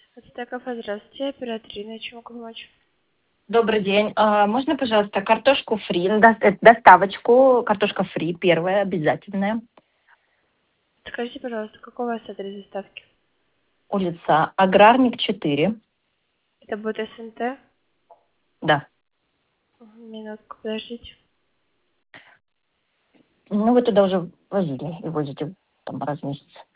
Это кафе, здравствуйте, оператор Ирина, чем могу помочь? Добрый день. Можно, пожалуйста, картошку фри, доставочку, картошка фри, первая, обязательная. Скажите, пожалуйста, какой у вас адрес доставки? Улица Аграрник, 4. Это будет СНТ? Да. Минутку, подождите. Ну, вы туда уже возили и возите там раз в месяц.